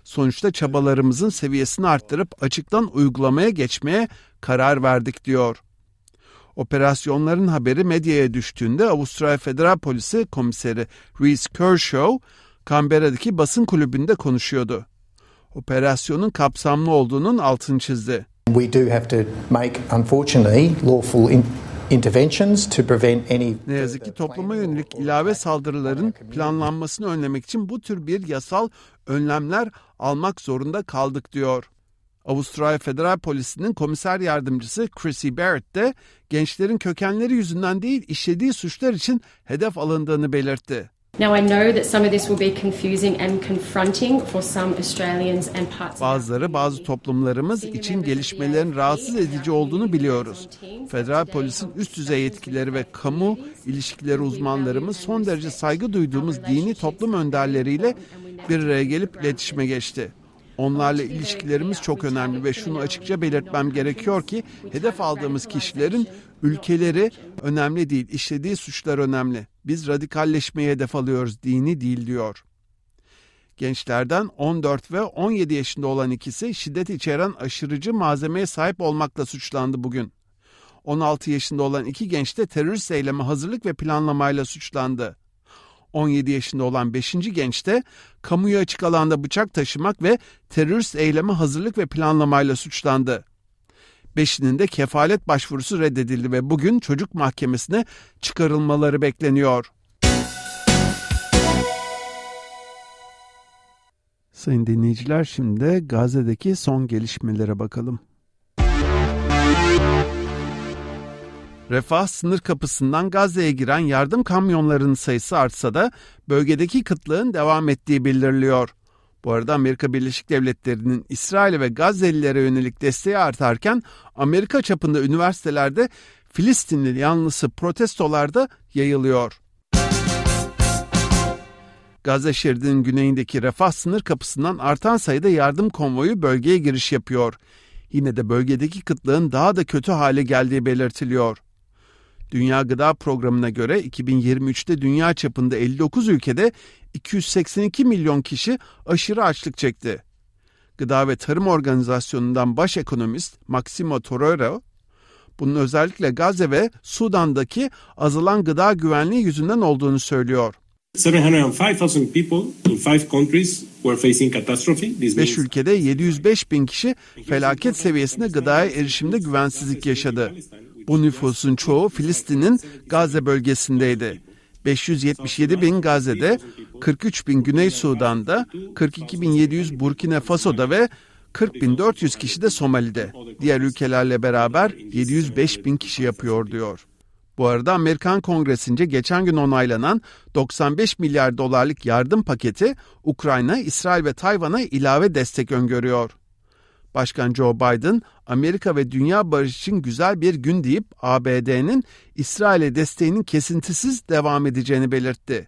Sonuçta çabalarımızın seviyesini arttırıp açıktan uygulamaya geçmeye karar verdik diyor. Operasyonların haberi medyaya düştüğünde Avustralya Federal Polisi Komiseri Reece Kershaw, Canberra'daki basın kulübünde konuşuyordu. Operasyonun kapsamlı olduğunun altını çizdi. We do have to make, unfortunately, lawful interventions to prevent any... Ne yazık ki topluma yönelik ilave saldırıların planlanmasını önlemek için bu tür bir yasal önlemler almak zorunda kaldık diyor. Avustralya Federal Polisi'nin komiser yardımcısı Chrissy Barrett de gençlerin kökenleri yüzünden değil işlediği suçlar için hedef alındığını belirtti. Now I know that some of this will be confusing and confronting for some Australians and parts. Bazı toplumlarımız için gelişmelerin rahatsız edici olduğunu biliyoruz. Federal Polis'in üst düzey yetkileri ve kamu ilişkileri uzmanlarımız son derece saygı duyduğumuz dini toplum önderleriyle bir araya gelip iletişime geçti. Onlarla ilişkilerimiz çok önemli ve şunu açıkça belirtmem gerekiyor ki hedef aldığımız kişilerin ülkeleri önemli değil, işlediği suçlar önemli. Biz radikalleşmeyi hedef alıyoruz, dini değil diyor. Gençlerden 14 ve 17 yaşında olan ikisi şiddet içeren aşırıcı malzemeye sahip olmakla suçlandı bugün. 16 yaşında olan iki genç de terörist eyleme hazırlık ve planlamayla suçlandı. 17 yaşında olan 5. genç de kamuya açık alanda bıçak taşımak ve terörist eyleme hazırlık ve planlamayla suçlandı. 5'inin de kefalet başvurusu reddedildi ve bugün çocuk mahkemesine çıkarılmaları bekleniyor. Sayın dinleyiciler, şimdi de Gazze'deki son gelişmelere bakalım. Refah sınır kapısından Gazze'ye giren yardım kamyonlarının sayısı artsa da bölgedeki kıtlığın devam ettiği bildiriliyor. Bu arada Amerika Birleşik Devletleri'nin İsrail'e ve Gazze'lilere yönelik desteği artarken Amerika çapında üniversitelerde Filistinli yanlısı protestolarda yayılıyor. Gazze şeridinin güneyindeki Refah sınır kapısından artan sayıda yardım konvoyu bölgeye giriş yapıyor. Yine de bölgedeki kıtlığın daha da kötü hale geldiği belirtiliyor. Dünya Gıda Programı'na göre 2023'te dünya çapında 59 ülkede 282 milyon kişi aşırı açlık çekti. Gıda ve Tarım Organizasyonu'ndan baş ekonomist Maximo Torero, bunun özellikle Gazze ve Sudan'daki azalan gıda güvenliği yüzünden olduğunu söylüyor. 705,000 people in 5 countries were facing catastrophe. 5 ülkede 705 bin kişi felaket seviyesinde gıdaya erişimde güvensizlik yaşadı. Bu nüfusun çoğu Filistin'in Gazze bölgesindeydi. 577 bin Gazze'de, 43 bin Güney Sudan'da, 42.700 Burkina Faso'da ve 40.400 kişi de Somali'de. Diğer ülkelerle beraber 705 bin kişi yapıyor diyor. Bu arada Amerikan Kongresi'nce geçen gün onaylanan 95 milyar dolarlık yardım paketi Ukrayna, İsrail ve Tayvan'a ilave destek öngörüyor. Başkan Joe Biden, Amerika ve dünya barışı için güzel bir gün deyip ABD'nin İsrail'e desteğinin kesintisiz devam edeceğini belirtti.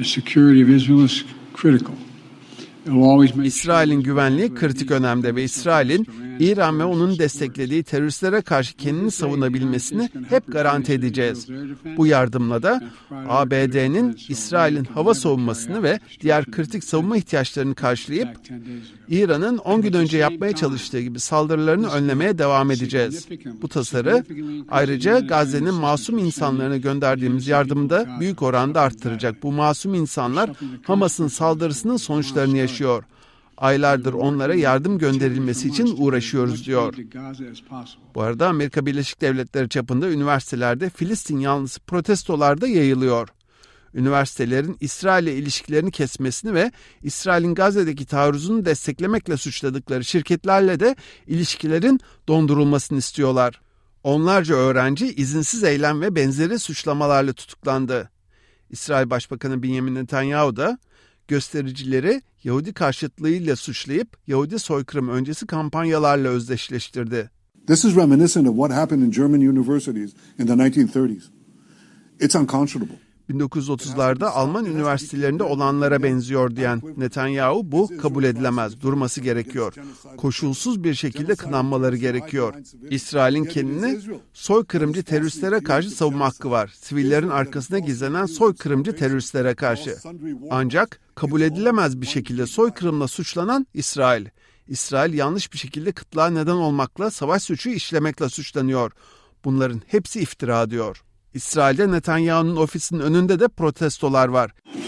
İsrail'in güvenliği kritik önemde ve İsrail'in İran ve onun desteklediği teröristlere karşı kendini savunabilmesini hep garanti edeceğiz. Bu yardımla da ABD'nin İsrail'in hava savunmasını ve diğer kritik savunma ihtiyaçlarını karşılayıp İran'ın 10 gün önce yapmaya çalıştığı gibi saldırılarını önlemeye devam edeceğiz. Bu tasarı ayrıca Gazze'nin masum insanlarına gönderdiğimiz yardımı da büyük oranda arttıracak. Bu masum insanlar Hamas'ın saldırısının sonuçlarını yaşıyor. Aylardır onlara yardım gönderilmesi için uğraşıyoruz diyor. Bu arada Amerika Birleşik Devletleri çapında üniversitelerde Filistin yanlısı protestolar da yayılıyor. Üniversitelerin İsrail'le ilişkilerini kesmesini ve İsrail'in Gazze'deki taarruzunu desteklemekle suçladıkları şirketlerle de ilişkilerin dondurulmasını istiyorlar. Onlarca öğrenci izinsiz eylem ve benzeri suçlamalarla tutuklandı. İsrail Başbakanı Benjamin Netanyahu da göstericileri Yahudi karşıtlığıyla suçlayıp Yahudi soykırım öncesi kampanyalarla özdeşleştirdi. This is reminiscent of what happened in German universities in the 1930s. It's unconscionable. 1930'larda Alman üniversitelerinde olanlara benziyor diyen Netanyahu, bu kabul edilemez, durması gerekiyor. Koşulsuz bir şekilde kınanmaları gerekiyor. İsrail'in kendini soykırımcı teröristlere karşı savunma hakkı var. Sivillerin arkasına gizlenen soykırımcı teröristlere karşı. Ancak kabul edilemez bir şekilde soykırımla suçlanan İsrail. İsrail yanlış bir şekilde kıtlığa neden olmakla, savaş suçu işlemekle suçlanıyor. Bunların hepsi iftira diyor. İsrail'de Netanyahu'nun ofisinin önünde de protestolar var.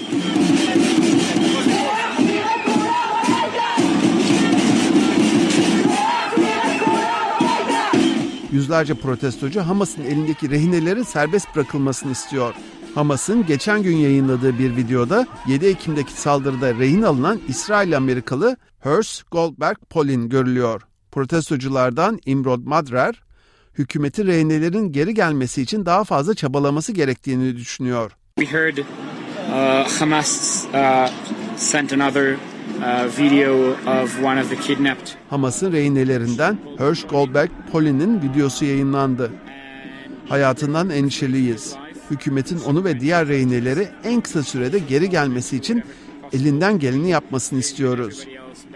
Yüzlerce protestocu Hamas'ın elindeki rehinelerin serbest bırakılmasını istiyor. Hamas'ın geçen gün yayınladığı bir videoda 7 Ekim'deki saldırıda rehin alınan İsrail Amerikalı Hersh Goldberg Polin görülüyor. Protestoculardan Imrod Madrer, hükümetin rehinelerin geri gelmesi için daha fazla çabalaması gerektiğini düşünüyor. We heard Hamas sent another video of one of the kidnapped. Hamas'ın rehinelerinden Hersh Goldberg Polin'in videosu yayınlandı. Hayatından endişeliyiz. Hükümetin onu ve diğer rehineleri en kısa sürede geri gelmesi için elinden geleni yapmasını istiyoruz.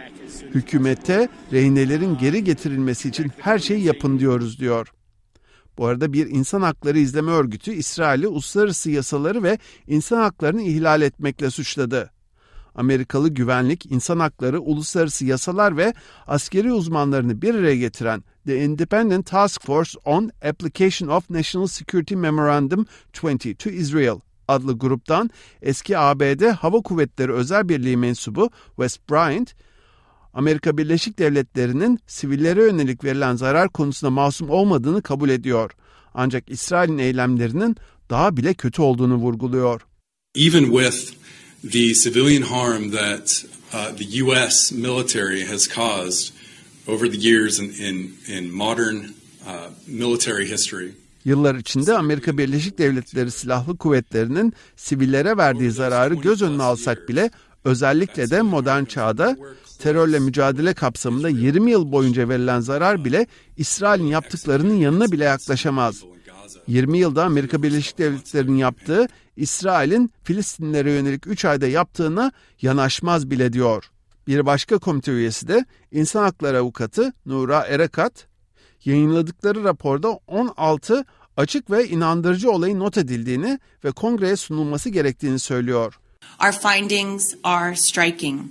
Hükümete rehinelerin geri getirilmesi için her şeyi yapın diyoruz diyor. Bu arada bir insan hakları izleme örgütü İsrail'i uluslararası yasaları ve insan haklarını ihlal etmekle suçladı. Amerikalı güvenlik, insan hakları, uluslararası yasalar ve askeri uzmanlarını bir araya getiren The Independent Task Force on Application of National Security Memorandum 20 to Israel adlı gruptan eski ABD Hava Kuvvetleri Özel Birliği mensubu Wes Bryant, Amerika Birleşik Devletleri'nin sivillere yönelik verilen zarar konusunda masum olmadığını kabul ediyor. Ancak İsrail'in eylemlerinin daha bile kötü olduğunu vurguluyor. Even with the civilian harm that the U.S. military has caused over the years in modern military history. Yıllar içinde Amerika Birleşik Devletleri Silahlı Kuvvetleri'nin sivillere verdiği zararı göz önüne alsak bile, özellikle de modern çağda terörle mücadele kapsamında 20 yıl boyunca verilen zarar bile İsrail'in yaptıklarının yanına bile yaklaşamaz. 20 yılda Amerika Birleşik Devletleri'nin yaptığı, İsrail'in Filistinlere yönelik 3 ayda yaptığına yanaşmaz bile diyor. Bir başka komite üyesi de insan hakları avukatı Nura Erekat, yayınladıkları raporda 16 açık ve inandırıcı olayın not edildiğini ve kongreye sunulması gerektiğini söylüyor. Our findings are striking.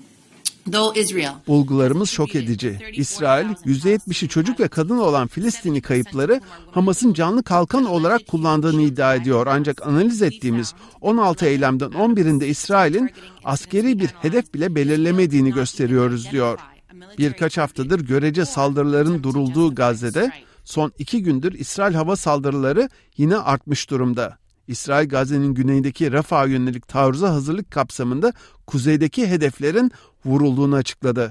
Bulgularımız şok edici. İsrail, %70'i çocuk ve kadın olan Filistinli kayıpları Hamas'ın canlı kalkan olarak kullandığını iddia ediyor. Ancak analiz ettiğimiz 16 eylemden 11'inde İsrail'in askeri bir hedef bile belirlemediğini gösteriyoruz diyor. Birkaç haftadır görece saldırıların durulduğu Gazze'de son 2 gündür İsrail hava saldırıları yine artmış durumda. İsrail, Gazze'nin güneyindeki Rafah'a yönelik taarruza hazırlık kapsamında kuzeydeki hedeflerin vurulduğunu açıkladı.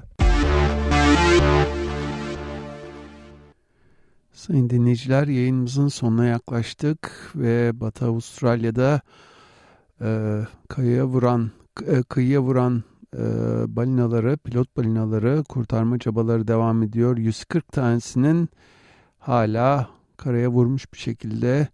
Sayın dinleyiciler, yayınımızın sonuna yaklaştık ve Batı Avustralya'da kıyıya vuran balinaları, pilot balinaları kurtarma çabaları devam ediyor. 140 tanesinin hala karaya vurmuş bir şekilde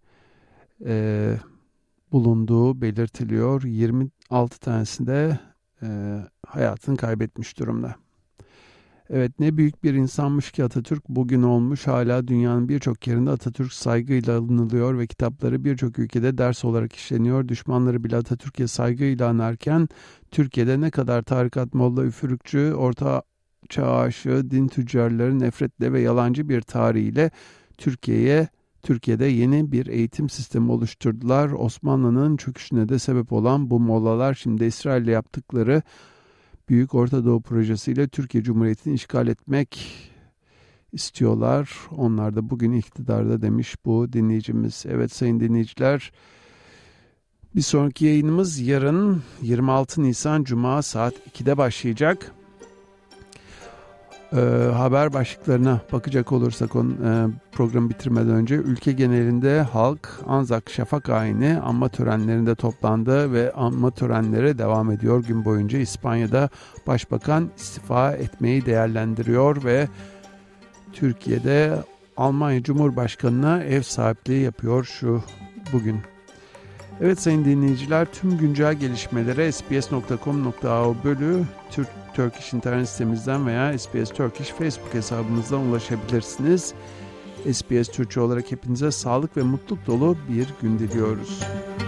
bulunduğu belirtiliyor. 26 tanesi de hayatını kaybetmiş durumda. Evet, ne büyük bir insanmış ki Atatürk, bugün olmuş hala dünyanın birçok yerinde Atatürk saygıyla anılıyor ve kitapları birçok ülkede ders olarak işleniyor. Düşmanları bile Atatürk'e saygıyla anarken Türkiye'de ne kadar tarikat, molla, üfürükçü, orta çağ aşığı, din tüccarları nefretle ve yalancı bir tarihiyle Türkiye'de yeni bir eğitim sistemi oluşturdular. Osmanlı'nın çöküşüne de sebep olan bu mollalar şimdi İsrail'le yaptıkları Büyük Orta Doğu projesiyle Türkiye Cumhuriyeti'ni işgal etmek istiyorlar. Onlar da bugün iktidarda demiş bu dinleyicimiz. Evet sayın dinleyiciler, bir sonraki yayınımız yarın 26 Nisan Cuma saat 2'de başlayacak. Haber başlıklarına bakacak olursak programı bitirmeden önce ülke genelinde halk Anzak Şafak ayini anma törenlerinde toplandı ve anma törenleri devam ediyor gün boyunca. İspanya'da Başbakan istifa etmeyi değerlendiriyor ve Türkiye'de Almanya Cumhurbaşkanı'na ev sahipliği yapıyor bugün. Evet sayın dinleyiciler, tüm güncel gelişmelere sbs.com.au/Turkish internet sitemizden veya SBS Turkish Facebook hesabımızdan ulaşabilirsiniz. SBS Türkçe olarak hepinize sağlık ve mutluluk dolu bir gün diliyoruz.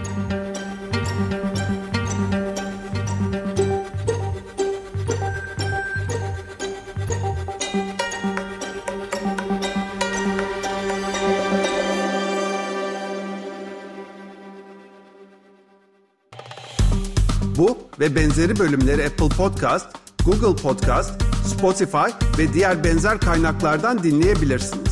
Bu ve benzeri bölümleri Apple Podcast, Google Podcast, Spotify ve diğer benzer kaynaklardan dinleyebilirsiniz.